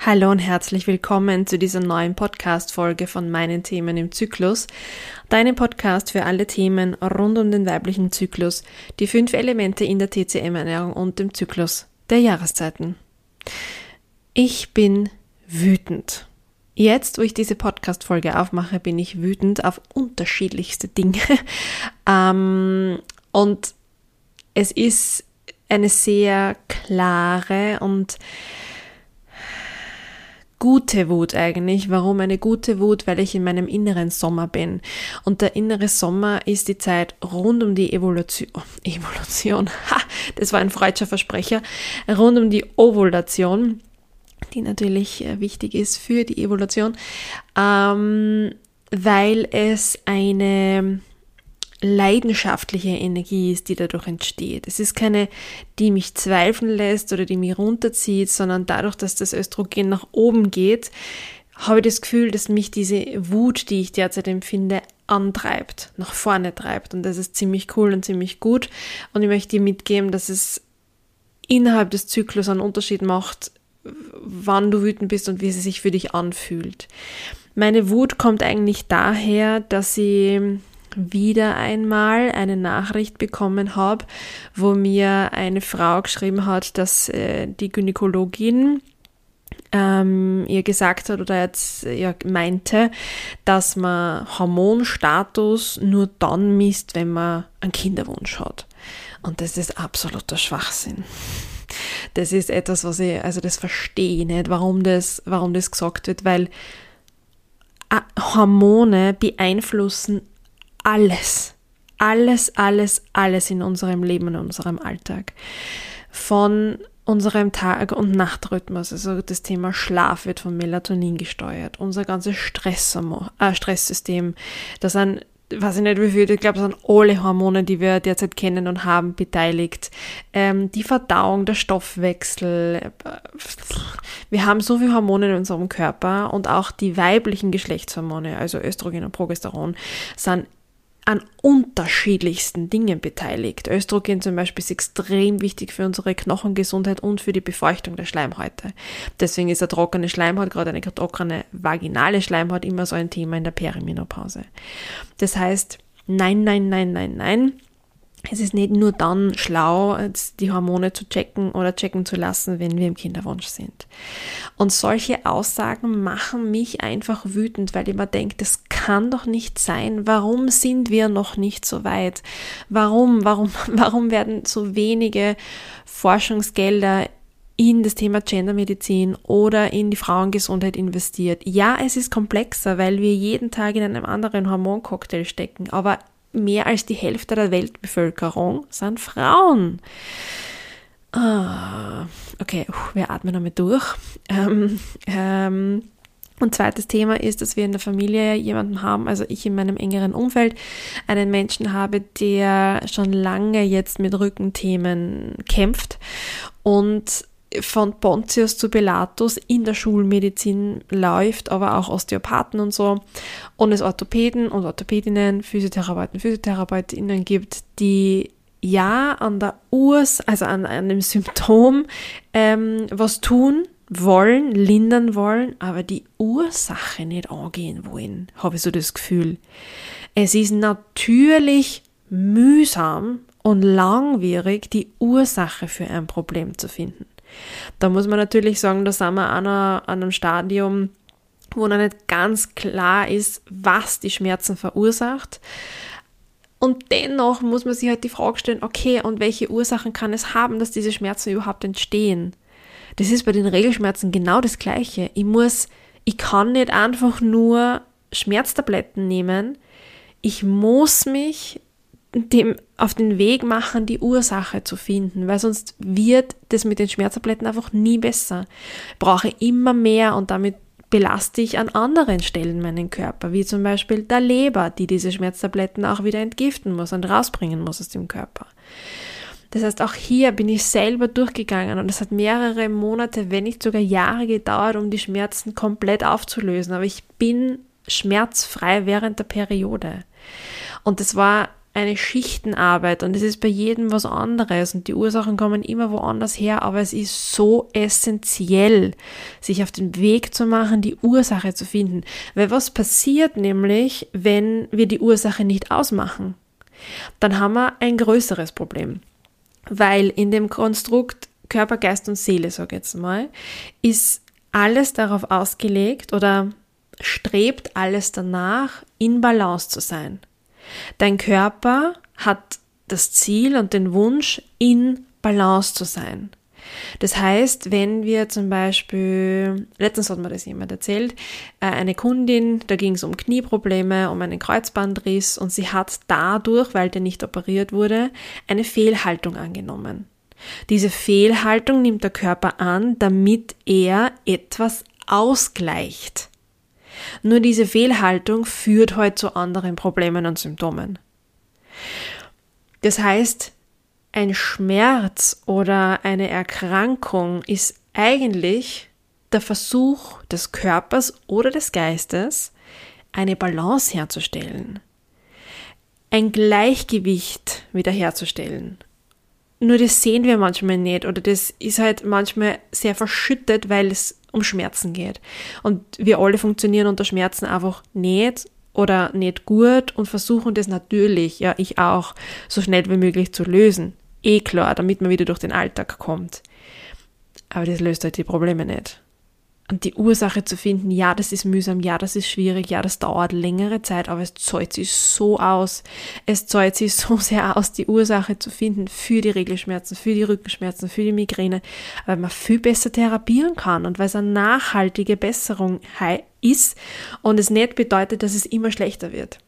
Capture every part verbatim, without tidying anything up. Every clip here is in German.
Hallo und herzlich willkommen zu dieser neuen Podcast-Folge von meinen Themen im Zyklus, deinem Podcast für alle Themen rund um den weiblichen Zyklus, die fünf Elemente in der T C M-Ernährung und dem Zyklus der Jahreszeiten. Ich bin wütend. Jetzt, wo ich diese Podcast-Folge aufmache, bin ich wütend auf unterschiedlichste Dinge. ähm, und es ist eine sehr klare und gute Wut eigentlich. Warum eine gute Wut? Weil ich in meinem inneren Sommer bin. Und der innere Sommer ist die Zeit rund um die Evolution. Oh, Evolution, ha, das war ein freudscher Versprecher. Rund um die Ovulation, die natürlich wichtig ist für die Evolution, ähm, weil es eine leidenschaftliche Energie ist, die dadurch entsteht. Es ist keine, die mich zweifeln lässt oder die mich runterzieht, sondern dadurch, dass das Östrogen nach oben geht, habe ich das Gefühl, dass mich diese Wut, die ich derzeit empfinde, antreibt, nach vorne treibt. Und das ist ziemlich cool und ziemlich gut. Und ich möchte dir mitgeben, dass es innerhalb des Zyklus einen Unterschied macht, wann du wütend bist und wie sie sich für dich anfühlt. Meine Wut kommt eigentlich daher, dass ich wieder einmal eine Nachricht bekommen habe, wo mir eine Frau geschrieben hat, dass äh, die Gynäkologin ähm, ihr gesagt hat oder jetzt ja, meinte, dass man Hormonstatus nur dann misst, wenn man einen Kinderwunsch hat. Und das ist absoluter Schwachsinn. Das ist etwas, was ich, also das verstehe ich nicht, warum das, warum das gesagt wird, weil äh, Hormone beeinflussen Alles, alles, alles, alles in unserem Leben und in unserem Alltag. Von unserem Tag- und Nachtrhythmus, also das Thema Schlaf wird von Melatonin gesteuert, unser ganzes Stress, äh, Stresssystem, das sind, weiß ich nicht wie viel, ich glaube, das sind alle Hormone, die wir derzeit kennen und haben, beteiligt. Ähm, die Verdauung, der Stoffwechsel, wir haben so viele Hormone in unserem Körper und auch die weiblichen Geschlechtshormone, also Östrogen und Progesteron, sind an unterschiedlichsten Dingen beteiligt. Östrogen zum Beispiel ist extrem wichtig für unsere Knochengesundheit und für die Befeuchtung der Schleimhäute. Deswegen ist eine trockene Schleimhaut, gerade eine trockene vaginale Schleimhaut, immer so ein Thema in der Perimenopause. Das heißt, nein, nein, nein, nein, nein. Es ist nicht nur dann schlau, die Hormone zu checken oder checken zu lassen, wenn wir im Kinderwunsch sind. Und solche Aussagen machen mich einfach wütend, weil ich mir denke, das kann doch nicht sein. Warum sind wir noch nicht so weit? Warum, warum, warum werden so wenige Forschungsgelder in das Thema Gendermedizin oder in die Frauengesundheit investiert? Ja, es ist komplexer, weil wir jeden Tag in einem anderen Hormoncocktail stecken, aber mehr als die Hälfte der Weltbevölkerung sind Frauen. Ah, okay, wir atmen nochmal durch. Ähm, ähm, und zweites Thema ist, dass wir in der Familie jemanden haben, also ich in meinem engeren Umfeld, einen Menschen habe, der schon lange jetzt mit Rückenthemen kämpft und von Pontius zu Pilatus in der Schulmedizin läuft, aber auch Osteopathen und so und es Orthopäden und Orthopädinnen, Physiotherapeuten, Physiotherapeutinnen gibt, die ja an der Urs, also an einem Symptom ähm, was tun wollen, lindern wollen, aber die Ursache nicht angehen wollen, habe ich so das Gefühl. Es ist natürlich mühsam und langwierig, die Ursache für ein Problem zu finden. Da muss man natürlich sagen, da sind wir an, einer, an einem Stadium, wo noch nicht ganz klar ist, was die Schmerzen verursacht. Und dennoch muss man sich halt die Frage stellen, okay, und welche Ursachen kann es haben, dass diese Schmerzen überhaupt entstehen? Das ist bei den Regelschmerzen genau das Gleiche. Ich muss, ich kann nicht einfach nur Schmerztabletten nehmen. Ich muss mich dem auf den Weg machen, die Ursache zu finden, weil sonst wird das mit den Schmerztabletten einfach nie besser. Ich brauche immer mehr und damit belaste ich an anderen Stellen meinen Körper, wie zum Beispiel der Leber, die diese Schmerztabletten auch wieder entgiften muss und rausbringen muss aus dem Körper. Das heißt, auch hier bin ich selber durchgegangen und es hat mehrere Monate, wenn nicht sogar Jahre gedauert, um die Schmerzen komplett aufzulösen, aber ich bin schmerzfrei während der Periode. Und das war eine Schichtenarbeit und es ist bei jedem was anderes und die Ursachen kommen immer woanders her, aber es ist so essentiell, sich auf den Weg zu machen, die Ursache zu finden. Weil was passiert nämlich, wenn wir die Ursache nicht ausmachen? Dann haben wir ein größeres Problem, weil in dem Konstrukt Körper, Geist und Seele, sag ich jetzt mal, ist alles darauf ausgelegt oder strebt alles danach, in Balance zu sein. Dein Körper hat das Ziel und den Wunsch, in Balance zu sein. Das heißt, wenn wir zum Beispiel, letztens hat mir das jemand erzählt, eine Kundin, da ging es um Knieprobleme, um einen Kreuzbandriss und sie hat dadurch, weil der nicht operiert wurde, eine Fehlhaltung angenommen. Diese Fehlhaltung nimmt der Körper an, damit er etwas ausgleicht. Nur diese Fehlhaltung führt halt zu anderen Problemen und Symptomen. Das heißt, ein Schmerz oder eine Erkrankung ist eigentlich der Versuch des Körpers oder des Geistes, eine Balance herzustellen, ein Gleichgewicht wiederherzustellen. Nur das sehen wir manchmal nicht oder das ist halt manchmal sehr verschüttet, weil es um Schmerzen geht. Und wir alle funktionieren unter Schmerzen einfach nicht oder nicht gut und versuchen das natürlich, ja ich auch, so schnell wie möglich zu lösen. Eh klar, damit man wieder durch den Alltag kommt. Aber das löst halt die Probleme nicht. Und die Ursache zu finden, ja, das ist mühsam, ja, das ist schwierig, ja, das dauert längere Zeit, aber es zahlt sich so aus. Es zahlt sich so sehr aus, die Ursache zu finden für die Regelschmerzen, für die Rückenschmerzen, für die Migräne, weil man viel besser therapieren kann und weil es eine nachhaltige Besserung ist und es nicht bedeutet, dass es immer schlechter wird.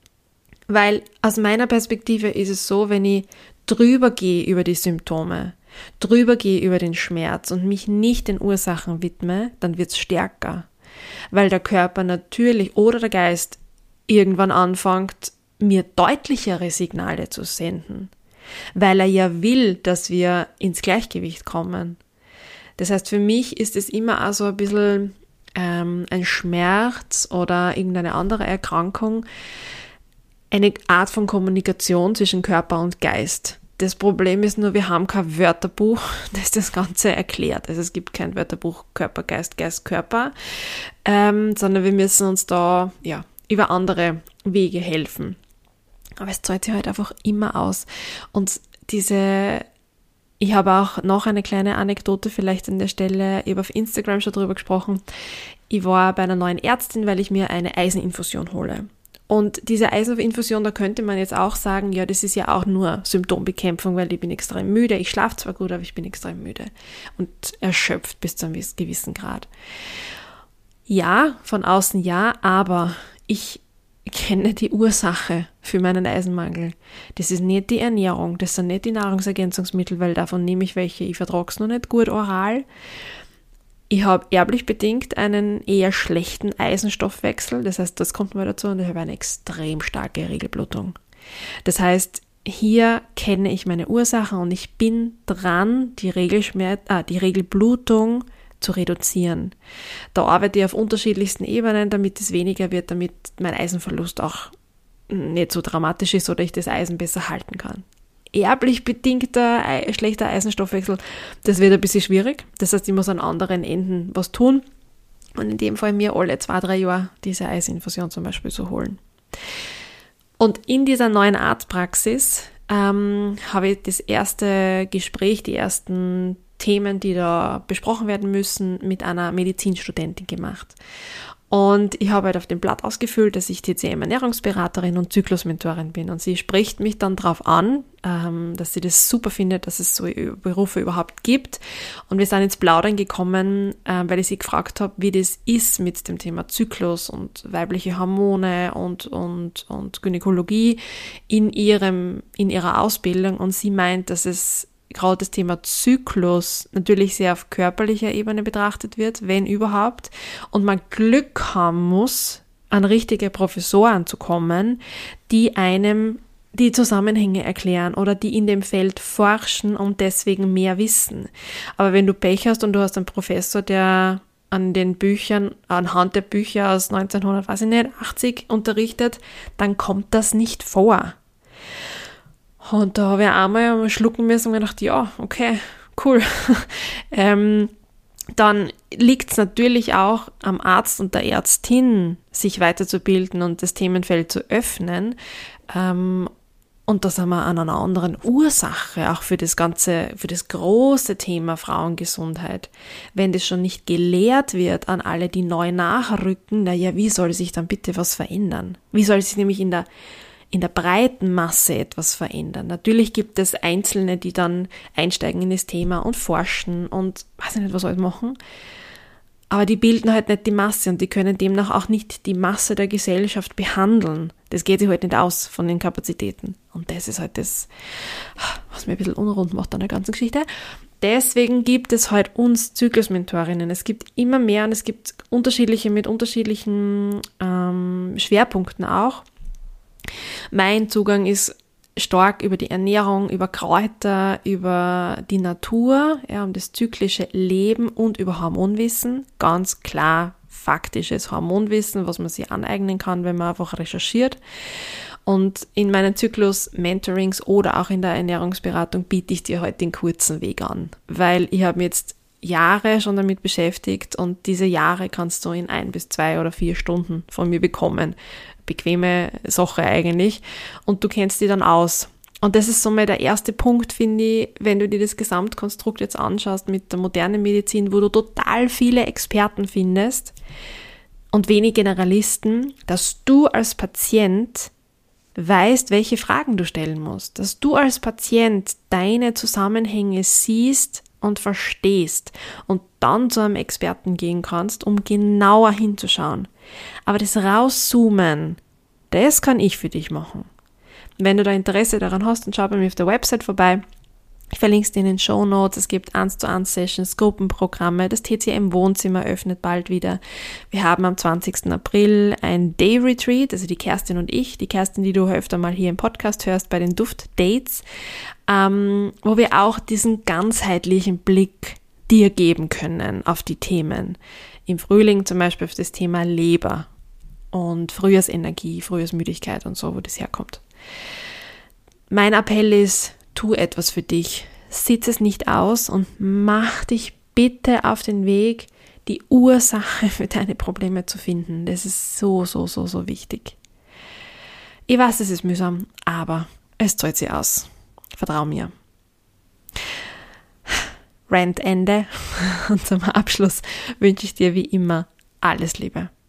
Weil aus meiner Perspektive ist es so, wenn ich drüber gehe über die Symptome, drüber gehe über den Schmerz und mich nicht den Ursachen widme, dann wird es stärker. Weil der Körper natürlich oder der Geist irgendwann anfängt, mir deutlichere Signale zu senden. Weil er ja will, dass wir ins Gleichgewicht kommen. Das heißt, für mich ist es immer auch so ein bisschen ähm, ein Schmerz oder irgendeine andere Erkrankung, eine Art von Kommunikation zwischen Körper und Geist. Das Problem ist nur, wir haben kein Wörterbuch, das das Ganze erklärt. Also es gibt kein Wörterbuch Körper, Geist, Geist, Körper, ähm, sondern wir müssen uns da ja über andere Wege helfen. Aber es zahlt sich halt einfach immer aus. Und diese, ich habe auch noch eine kleine Anekdote vielleicht an der Stelle, ich habe auf Instagram schon drüber gesprochen. Ich war bei einer neuen Ärztin, weil ich mir eine Eiseninfusion hole. Und diese Eiseninfusion, da könnte man jetzt auch sagen, ja, das ist ja auch nur Symptombekämpfung, weil ich bin extrem müde. Ich schlafe zwar gut, aber ich bin extrem müde und erschöpft bis zu einem gewissen Grad. Ja, von außen ja, aber ich kenne die Ursache für meinen Eisenmangel. Das ist nicht die Ernährung, das sind nicht die Nahrungsergänzungsmittel, weil davon nehme ich welche, ich vertrage es noch nicht gut oral. Ich habe erblich bedingt einen eher schlechten Eisenstoffwechsel, das heißt, das kommt mal dazu und ich habe eine extrem starke Regelblutung. Das heißt, hier kenne ich meine Ursachen und ich bin dran, die Regelschmerz, ah, die Regelblutung zu reduzieren. Da arbeite ich auf unterschiedlichsten Ebenen, damit es weniger wird, damit mein Eisenverlust auch nicht so dramatisch ist oder ich das Eisen besser halten kann. Erblich bedingter schlechter Eisenstoffwechsel, das wird ein bisschen schwierig. Das heißt, ich muss an anderen Enden was tun. Und in dem Fall mir alle zwei, drei Jahre diese Eisinfusion zum Beispiel zu holen. Und in dieser neuen Arztpraxis ähm, habe ich das erste Gespräch, die ersten Themen, die da besprochen werden müssen, mit einer Medizinstudentin gemacht. Und ich habe halt auf dem Blatt ausgefüllt, dass ich T C M-Ernährungsberaterin und Zyklusmentorin bin. Und sie spricht mich dann darauf an, ähm, dass sie das super findet, dass es so Berufe überhaupt gibt. Und wir sind ins Plaudern gekommen, äh, weil ich sie gefragt habe, wie das ist mit dem Thema Zyklus und weibliche Hormone und, und, und Gynäkologie in ihrem, in ihrer Ausbildung. Und sie meint, dass es gerade das Thema Zyklus natürlich sehr auf körperlicher Ebene betrachtet wird, wenn überhaupt, und man Glück haben muss, an richtige Professoren zu kommen, die einem die Zusammenhänge erklären oder die in dem Feld forschen und deswegen mehr wissen. Aber wenn du Pech hast und du hast einen Professor, der an den Büchern, anhand der Bücher aus neunzehnhundertachtzig unterrichtet, dann kommt das nicht vor. Und da habe ich einmal schlucken müssen und mir gedacht, ja, okay, cool. ähm, dann liegt es natürlich auch am Arzt und der Ärztin, sich weiterzubilden und das Themenfeld zu öffnen. Ähm, und da sind wir an einer anderen Ursache, auch für das ganze, für das große Thema Frauengesundheit. Wenn das schon nicht gelehrt wird an alle, die neu nachrücken, naja, wie soll sich dann bitte was verändern? Wie soll sich nämlich in der in der breiten Masse etwas verändern? Natürlich gibt es Einzelne, die dann einsteigen in das Thema und forschen und weiß ich nicht, was alles machen. Aber die bilden halt nicht die Masse und die können demnach auch nicht die Masse der Gesellschaft behandeln. Das geht sich halt nicht aus von den Kapazitäten. Und das ist halt das, was mir ein bisschen unrund macht an der ganzen Geschichte. Deswegen gibt es halt uns Zyklusmentorinnen. Es gibt immer mehr und es gibt unterschiedliche mit unterschiedlichen ähm, Schwerpunkten auch. Mein Zugang ist stark über die Ernährung, über Kräuter, über die Natur, ja, um das zyklische Leben und über Hormonwissen. Ganz klar faktisches Hormonwissen, was man sich aneignen kann, wenn man einfach recherchiert. Und in meinen Zyklus-Mentorings oder auch in der Ernährungsberatung biete ich dir heute den kurzen Weg an, weil ich habe mich jetzt Jahre schon damit beschäftigt und diese Jahre kannst du in ein bis zwei oder vier Stunden von mir bekommen. Bequeme Sache eigentlich und du kennst die dann aus. Und das ist so mal der erste Punkt, finde ich, wenn du dir das Gesamtkonstrukt jetzt anschaust mit der modernen Medizin, wo du total viele Experten findest und wenig Generalisten, dass du als Patient weißt, welche Fragen du stellen musst, dass du als Patient deine Zusammenhänge siehst und verstehst und dann zu einem Experten gehen kannst, um genauer hinzuschauen. Aber das Rauszoomen, das kann ich für dich machen. Wenn du da Interesse daran hast, dann schau bei mir auf der Website vorbei. Ich verlinke es dir in den Shownotes. Es gibt eins zu eins Sessions, Gruppenprogramme. Das T C M-Wohnzimmer öffnet bald wieder. Wir haben am zwanzigsten April ein Day Retreat, also die Kerstin und ich, die Kerstin, die du öfter mal hier im Podcast hörst, bei den Duft-Dates, ähm, wo wir auch diesen ganzheitlichen Blick dir geben können auf die Themen. Im Frühling zum Beispiel auf das Thema Leber und Frühjahrsenergie, Frühjahrsmüdigkeit und so, wo das herkommt. Mein Appell ist, tu etwas für dich, sitz es nicht aus und mach dich bitte auf den Weg, die Ursache für deine Probleme zu finden. Das ist so, so, so, so wichtig. Ich weiß, es ist mühsam, aber es zahlt sich aus. Vertrau mir. Rant Ende. Und zum Abschluss wünsche ich dir wie immer alles Liebe.